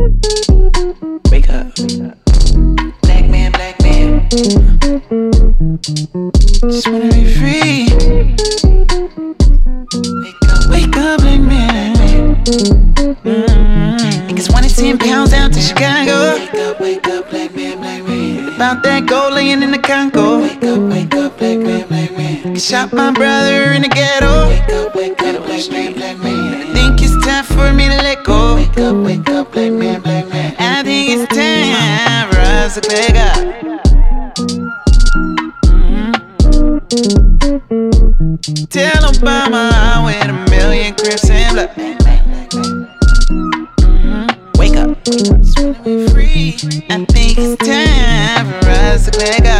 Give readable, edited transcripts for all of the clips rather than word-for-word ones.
Wake up. Black man, black man. Just wanna be free. Wake up, black man. Niggas wanted 10 pounds out to Chicago. Wake up, black man, black man. About that gold laying in the Congo. Wake up, black man, black man. Shot my brother in the ghetto. Wake up, black man, black man. I think it's time for me to let go. Wake up, black man, black man. I think it's time for us to wake up. Tell Obama I'm with a million Crips and blood. Wake up, just wanna be free. I think it's time for us to wake up.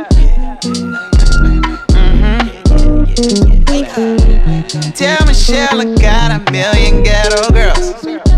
Tell Michelle I got a million ghetto girls.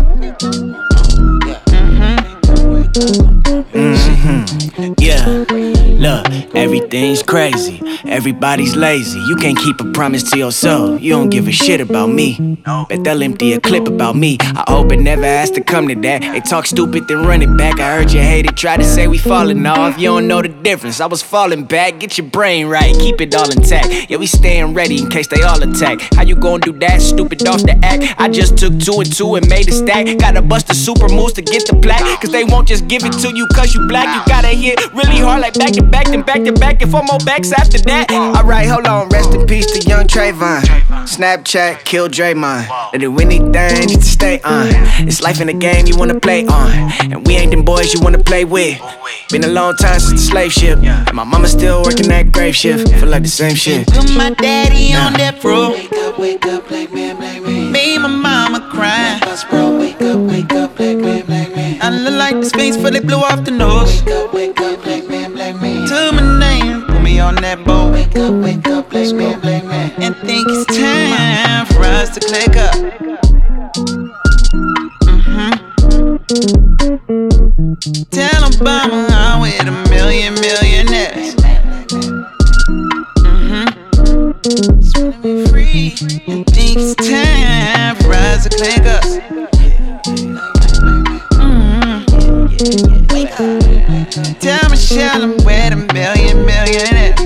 Yeah, look, everything's crazy, everybody's lazy. You can't keep a promise to yourself, you don't give a shit about me. Bet they'll empty a clip about me. I hope it never has to come to that. They talk stupid, then run it back. I heard you hate it, try to say we falling off. You don't know the difference, I was falling back. Get your brain right, keep it all intact. Yeah, we staying ready in case they all attack. How you gon' do that, stupid off the act? I just took 2 and 2 and made a stack. Gotta bust the super moves to get the plaque. Cause they won't just give it to you cause you black. You gotta hit really hard like back to back, then back to back, and 4 more backs after that. Alright, hold on, rest in peace to young Trayvon. Snapchat, kill Draymond. They do anything just to stay on. It's life in the game you wanna play on. And we ain't them boys you wanna play with. Been a long time since the slave ship. And my mama still working that grave shift. Feel like the same shit. Put my daddy on that road. Wake up, black man, black man. Made my mama cry. Wake up, black man, black man. I look like the space fully blew off the nose. Wake up, black man, black man. Took my name, put me on that boat. Wake up, black man, black man. And think it's time for us to click up. Tell Obama I'm with a million millionaires. Just wanna be free. And think it's time for us to click up. Tell Michelle I'm with a million millionaires.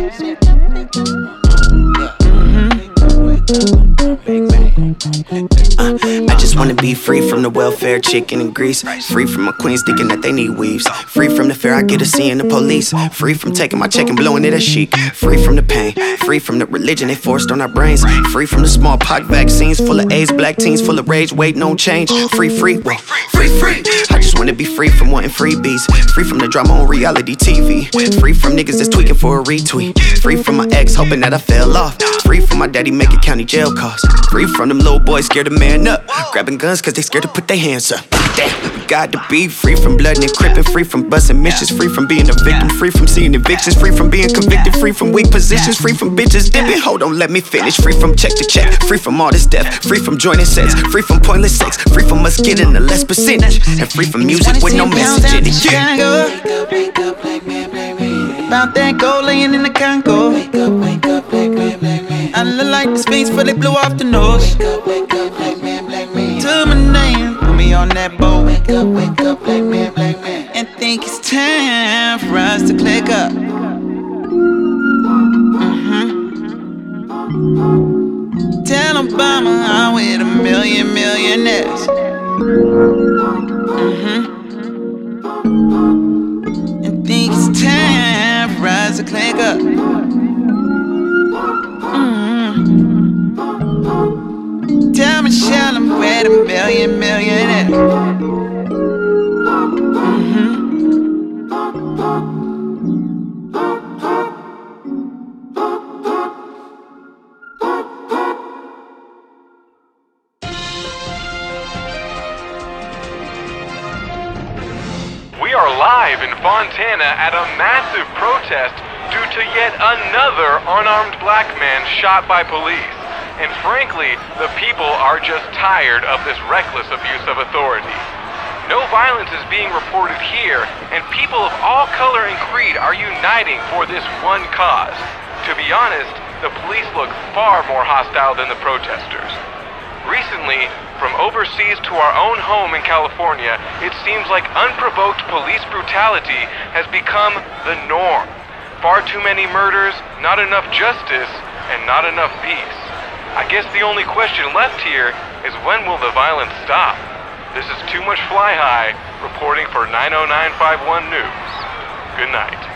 I just wanna be free from the welfare chicken in Greece. Free from my queens thinking that they need weaves. Free from the fear I get of seeing the police. Free from taking my check and blowing it as chic. Free from the pain. Free from the religion they forced on our brains. Free from the smallpox vaccines full of AIDS. Black teens full of rage waiting on change. Free. I just wanna be free from wanting freebies. Free from the drama on reality TV. Free from niggas that's tweaking for a retweet. Free from my ex hoping that I fell off. Free from my daddy making county jail costs. Free from them little boys scared to man up. Grabbing guns cause they scared to put their hands up. Damn, we got to be free from blood and crippin'. Free from busting missions. Free from being a victim. Free from seeing evictions. Free from being convicted. Free from weak positions. Free from bitches dipping. Hold on, let me finish. Free from check to check. Free from all this death. Free from joining sets. Free from pointless sex. Free from us getting a less percentage. And free from music with no message in it. Wake up, black man, black man. About that gold laying in the Congo. Wake up, black man, black man. I look like the space fully blew off the nose. Wake up, black man, black man. Took my name, put me on that boat. Wake up, black man, black man. And think it's time for us to click up. Tell Obama I'm with a million millionaires. And think it's time for us to click up. Tell Michelle I'm with a million millionaires. We are live in Fontana at a massive protest due to yet another unarmed black man shot by police. And frankly, the people are just tired of this reckless abuse of authority. No violence is being reported here, and people of all color and creed are uniting for this one cause. To be honest, the police look far more hostile than the protesters. Recently, from overseas to our own home in California, it seems like unprovoked police brutality has become the norm. Far too many murders, not enough justice, and not enough peace. I guess the only question left here is when will the violence stop? This is Too Much Fly High, reporting for 90951 News. Good night.